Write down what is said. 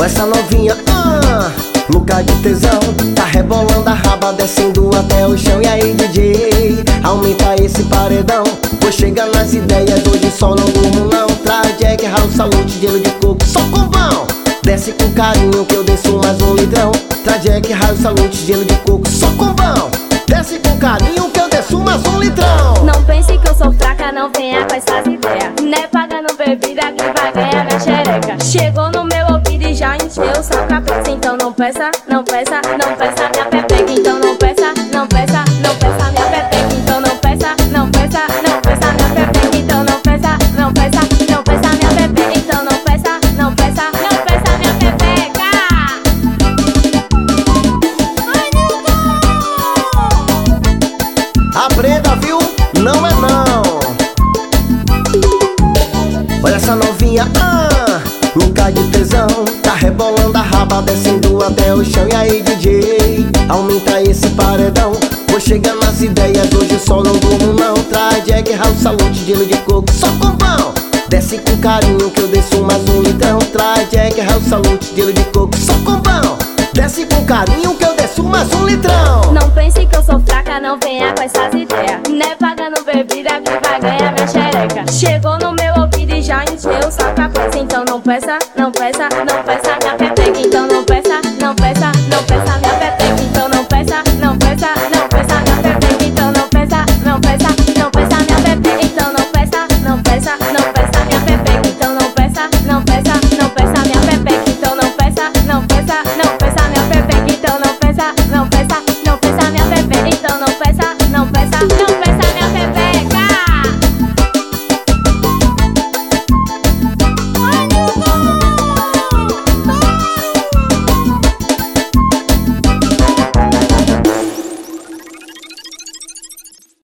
Essa novinha, louca de tesão, tá rebolando a raba, descendo até o chão. E aí, DJ, aumenta esse paredão. Vou chegar nas ideias, hoje só não durmo não. Traz Jack, House, Salute, gelo de coco, só com vão. Desce com carinho que eu desço mais um litrão. Traz Jack, House, Salute, gelo de coco, só com vão. Desce com carinho que eu desço mais um litrão. Não pense que eu sou fraca, não venha com essas ideias. Não é pagando bebida que vai ganhar minha xereca. Chegou no meu ouvido e já encheu sua cabeça. Então não peça, não peça, não peça minha pepeca. Então não peça, não peça, não peça minha pepeca. Então não peça, não peça, não peça minha pepeca. Então não peça, não peça, não peça minha pepeca. Então não peça, não peça, não peça minha pepeca. Ai, Aprenda, viu? Não é não. Olha essa novinha, louca de tesão, tá rebolando a raba, descendo até o chão. E aí, DJ, aumenta esse paredão. Vou chegar nas ideias, hoje só não durmo não. Traz Jack, House, Salute, gelo de coco, só com pão. Desce com carinho que eu desço mais um litrão. Traz Jack, House, Salute, gelo de coco, só com pão. Desce com carinho que eu desço mais um litrão. não pense que eu sou fraca, não venha com essas ideias. Não é pagando bebida que vai ganhar minha xereca. Chegou no meu ouvido e já encheu sua cabeça. Então não peça,